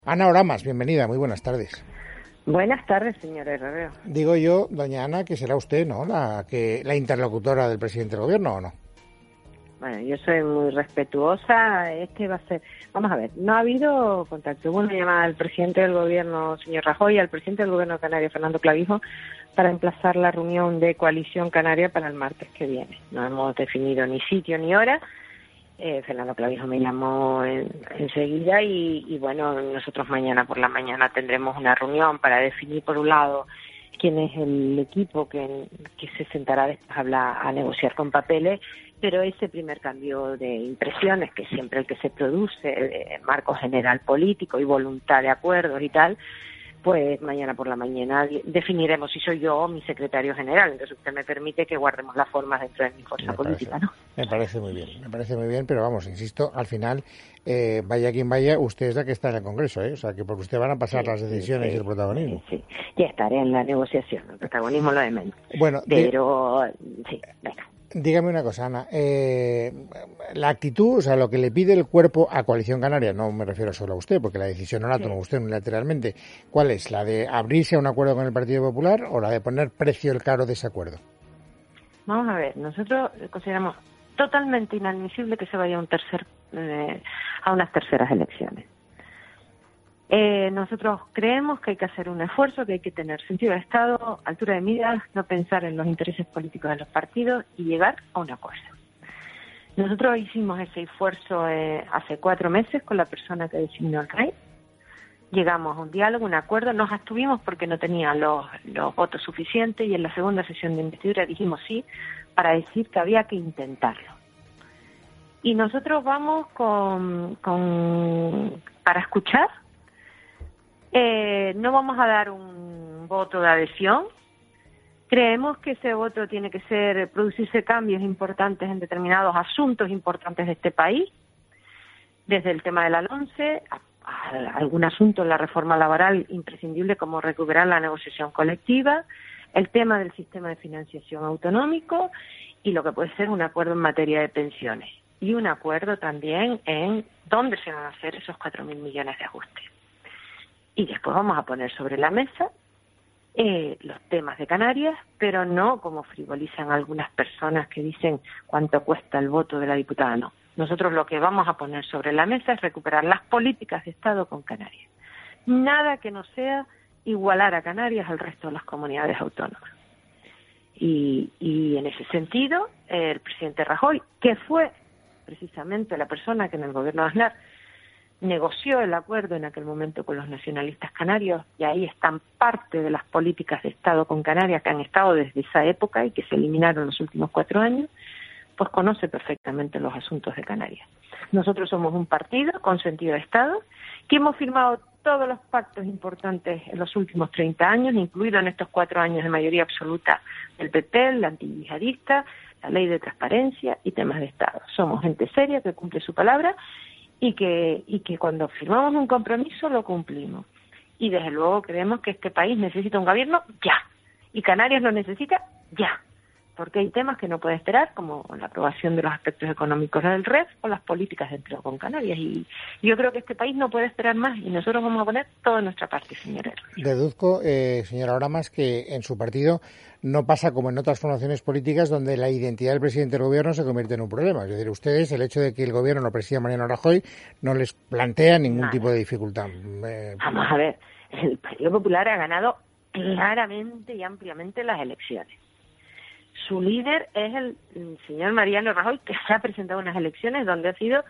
Ana Oramas, bienvenida, muy buenas tardes. Buenas tardes, señor Herrero. Digo yo, doña Ana, que será usted, ¿no?, la interlocutora del presidente del gobierno, ¿o no? Bueno, yo soy muy respetuosa. Este va a ser... Vamos a ver, no ha habido contacto. Hubo una llamada al presidente del gobierno, señor Rajoy, y al presidente del gobierno canario, Fernando Clavijo, para emplazar la reunión de Coalición Canaria para el martes que viene. No hemos definido ni sitio ni hora. Fernando Clavijo me llamó enseguida y bueno, nosotros mañana por la mañana tendremos una reunión para definir, por un lado, quién es el equipo que se sentará después a negociar con papeles, pero ese primer cambio de impresiones, que es siempre el que se produce, marco general político y voluntad de acuerdos y tal, pues mañana por la mañana definiremos si soy yo o mi secretario general. Entonces usted me permite que guardemos las formas dentro de mi fuerza política, ¿no? Me parece muy bien, pero vamos, insisto, al final, vaya quien vaya, usted es la que está en el Congreso, ¿eh? O sea, que por usted van a pasar las decisiones y el protagonismo. Sí, ya estaré en la negociación, el protagonismo lo de menos. Bueno, pero sí, venga. Dígame una cosa, Ana, la actitud, o sea, lo que le pide el cuerpo a Coalición Canaria, no me refiero solo a usted, porque la decisión no la toma usted unilateralmente, ¿cuál es? ¿La de abrirse a un acuerdo con el Partido Popular o la de poner precio el caro de ese acuerdo? Vamos a ver, nosotros consideramos totalmente inadmisible que se vaya a unas terceras elecciones. Nosotros creemos que hay que hacer un esfuerzo, que hay que tener sentido de Estado, altura de miras, no pensar en los intereses políticos de los partidos y llegar a un acuerdo. Nosotros hicimos ese esfuerzo hace 4 meses con la persona que designó el rey. Llegamos a un diálogo, un acuerdo, nos abstuvimos porque no tenía los votos suficientes y en la segunda sesión de investidura dijimos sí para decir que había que intentarlo. Y nosotros vamos para escuchar. No vamos a dar un voto de adhesión. Creemos que ese voto tiene que producirse cambios importantes en determinados asuntos importantes de este país, desde el tema de la LONCE, a algún asunto en la reforma laboral imprescindible como recuperar la negociación colectiva, el tema del sistema de financiación autonómico y lo que puede ser un acuerdo en materia de pensiones. Y un acuerdo también en dónde se van a hacer esos 4.000 millones de ajustes. Y después vamos a poner sobre la mesa los temas de Canarias, pero no como frivolizan algunas personas que dicen cuánto cuesta el voto de la diputada, no. Nosotros lo que vamos a poner sobre la mesa es recuperar las políticas de Estado con Canarias. Nada que no sea igualar a Canarias al resto de las comunidades autónomas. Y en ese sentido, el presidente Rajoy, que fue precisamente la persona que en el gobierno de Aznar negoció el acuerdo en aquel momento con los nacionalistas canarios, y ahí están parte de las políticas de Estado con Canarias que han estado desde esa época y que se eliminaron los últimos 4 años, pues conoce perfectamente los asuntos de Canarias. Nosotros somos un partido con sentido de Estado que hemos firmado todos los pactos importantes en los últimos 30 años, incluido en estos 4 años de mayoría absoluta del PP, la antiyihadista, la ley de transparencia y temas de Estado. Somos gente seria que cumple su palabra y que cuando firmamos un compromiso lo cumplimos. Y desde luego creemos que este país necesita un gobierno ya, y Canarias lo necesita ya, porque hay temas que no puede esperar, como la aprobación de los aspectos económicos del REF o las políticas de empleo con Canarias. Y yo creo que este país no puede esperar más y nosotros vamos a poner toda nuestra parte, señora. Deduzco, señora Oramas, que en su partido no pasa como en otras formaciones políticas donde la identidad del presidente del gobierno se convierte en un problema. Es decir, ustedes, el hecho de que el gobierno lo presida Mariano Rajoy no les plantea ningún tipo de dificultad. Vamos a ver, el Partido Popular ha ganado claramente y ampliamente las elecciones. Su líder es el señor Mariano Rajoy, que se ha presentado en unas elecciones donde ha sido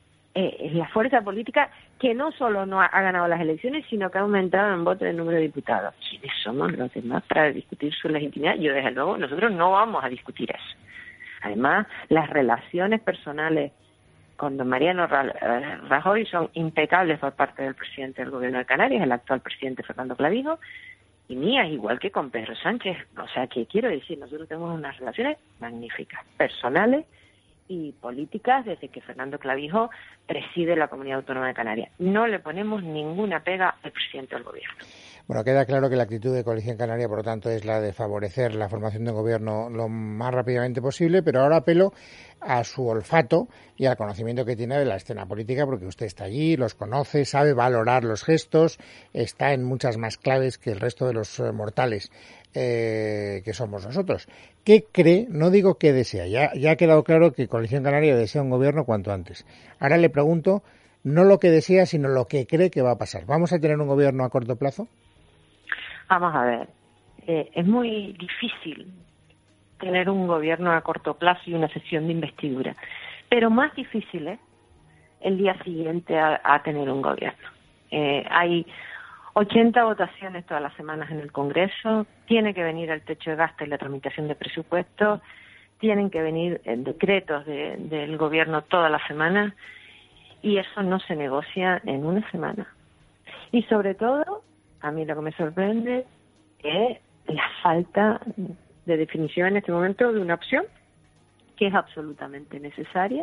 la fuerza política que no solo no ha ganado las elecciones, sino que ha aumentado en votos el número de diputados. ¿Quiénes somos los demás para discutir su legitimidad? Yo, desde luego, nosotros no vamos a discutir eso. Además, las relaciones personales con don Mariano Rajoy son impecables por parte del presidente del Gobierno de Canarias, el actual presidente Fernando Clavijo, y mías, igual que con Pedro Sánchez. O sea, que quiero decir, nosotros tenemos unas relaciones magníficas, personales y políticas, desde que Fernando Clavijo preside la Comunidad Autónoma de Canarias. No le ponemos ninguna pega al presidente del Gobierno. Bueno, queda claro que la actitud de Coalición Canaria, por lo tanto, es la de favorecer la formación de un gobierno lo más rápidamente posible, pero ahora apelo a su olfato y al conocimiento que tiene de la escena política, porque usted está allí, los conoce, sabe valorar los gestos, está en muchas más claves que el resto de los mortales que somos nosotros. ¿Qué cree? No digo que desea, ya ha quedado claro que Coalición Canaria desea un gobierno cuanto antes. Ahora le pregunto, no lo que desea, sino lo que cree que va a pasar. ¿Vamos a tener un gobierno a corto plazo? Vamos a ver, es muy difícil tener un gobierno a corto plazo y una sesión de investidura, pero más difícil es el día siguiente a tener un gobierno. Hay 80 votaciones todas las semanas en el Congreso, tiene que venir el techo de gasto y la tramitación de presupuestos, tienen que venir decretos del gobierno todas las semanas, y eso no se negocia en una semana. Y sobre todo, a mí lo que me sorprende es la falta de definición en este momento de una opción que es absolutamente necesaria,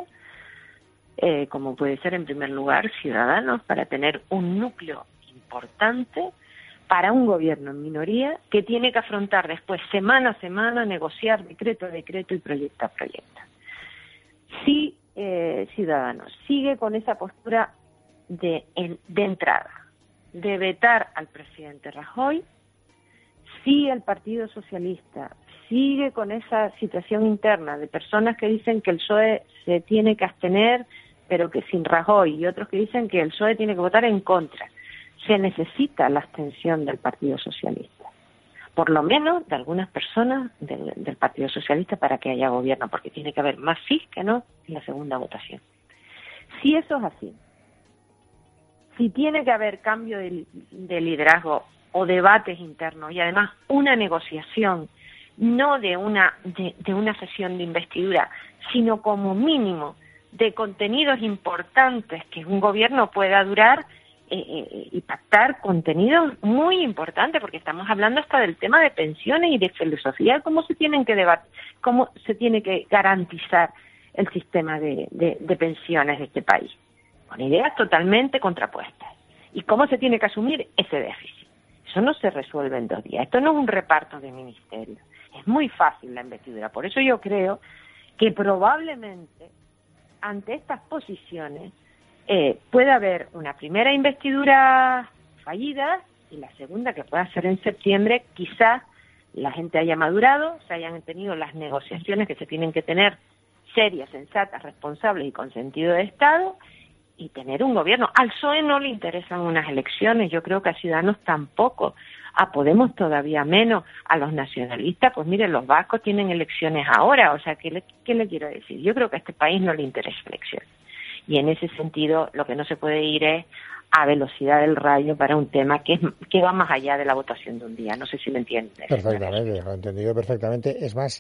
como puede ser en primer lugar Ciudadanos, para tener un núcleo importante para un gobierno en minoría que tiene que afrontar después semana a semana, negociar decreto a decreto y proyecto a proyecto. Si Ciudadanos sigue con esa postura de entrada, de vetar al presidente Rajoy, si el Partido Socialista sigue con esa situación interna de personas que dicen que el PSOE se tiene que abstener, pero que sin Rajoy, y otros que dicen que el PSOE tiene que votar en contra, se necesita la abstención del Partido Socialista, por lo menos de algunas personas del Partido Socialista, para que haya gobierno, porque tiene que haber más sí que no en la segunda votación. Si eso es así, si tiene que haber cambio de liderazgo o debates internos y además una negociación, no de una sesión de investidura, sino como mínimo de contenidos importantes que un gobierno pueda durar y pactar contenidos muy importantes, porque estamos hablando hasta del tema de pensiones y de filosofía, cómo se tienen que debatir, cómo se tiene que garantizar el sistema de pensiones de este país, con ideas totalmente contrapuestas, y cómo se tiene que asumir ese déficit. Eso no se resuelve en 2 días, esto no es un reparto de ministerios, es muy fácil la investidura. Por eso yo creo que probablemente ante estas posiciones puede haber una primera investidura fallida y la segunda, que pueda ser en septiembre, quizás la gente haya madurado, se hayan tenido las negociaciones que se tienen que tener serias, sensatas, responsables y con sentido de Estado, y tener un gobierno. Al PSOE no le interesan unas elecciones, yo creo que a Ciudadanos tampoco, a Podemos todavía menos, a los nacionalistas, pues miren, los vascos tienen elecciones ahora, o sea, ¿qué le quiero decir? Yo creo que a este país no le interesa elecciones. Y en ese sentido, lo que no se puede ir es a velocidad del rayo para un tema que va más allá de la votación de un día. No sé si me entiendes. Perfectamente, lo he entendido perfectamente. Es más,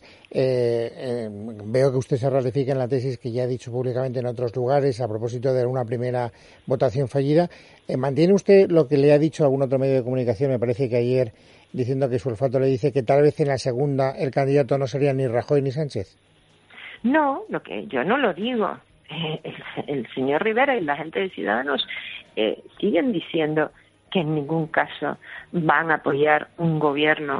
veo que usted se ratifica en la tesis que ya ha dicho públicamente en otros lugares a propósito de una primera votación fallida. ¿Mantiene usted lo que le ha dicho a algún otro medio de comunicación, me parece que ayer, diciendo que su olfato le dice que tal vez en la segunda el candidato no sería ni Rajoy ni Sánchez? No, yo no lo digo. El señor Rivera y la gente de Ciudadanos siguen diciendo que en ningún caso van a apoyar un gobierno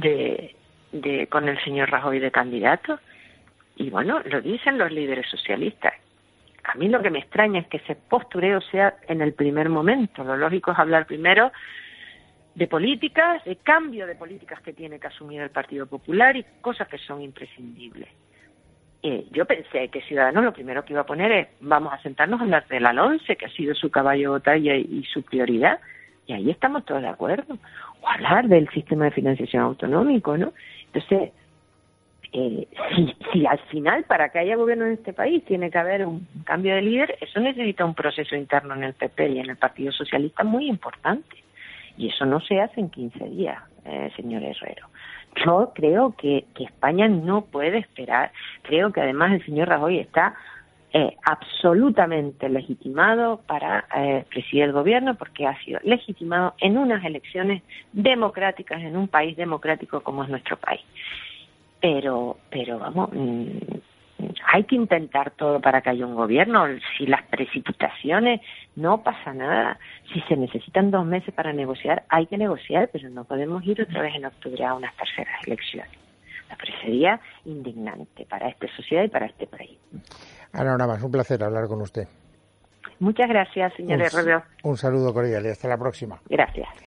con el señor Rajoy de candidato. Y bueno, lo dicen los líderes socialistas. A mí lo que me extraña es que ese postureo sea en el primer momento. Lo lógico es hablar primero de políticas, de cambio de políticas que tiene que asumir el Partido Popular y cosas que son imprescindibles. Yo pensé que Ciudadanos lo primero que iba a poner es vamos a sentarnos a hablar de la LONCE, que ha sido su caballo de batalla y su prioridad, y ahí estamos todos de acuerdo, o hablar del sistema de financiación autonómico, ¿no? Entonces, si al final para que haya gobierno en este país tiene que haber un cambio de líder, eso necesita un proceso interno en el PP y en el Partido Socialista muy importante, y eso no se hace en 15 días, señor Herrero. Yo creo que España no puede esperar. Creo que además el señor Rajoy está absolutamente legitimado para presidir el gobierno, porque ha sido legitimado en unas elecciones democráticas en un país democrático como es nuestro país. Pero vamos, hay que intentar todo para que haya un gobierno. Si las precipitaciones, no pasa nada. Si se necesitan 2 meses para negociar, hay que negociar, pero no podemos ir otra vez en octubre a unas terceras elecciones. Me parecería indignante para esta sociedad y para este país. Ana Oramas, un placer hablar con usted. Muchas gracias, señor Herrero. Un saludo cordial y hasta la próxima. Gracias.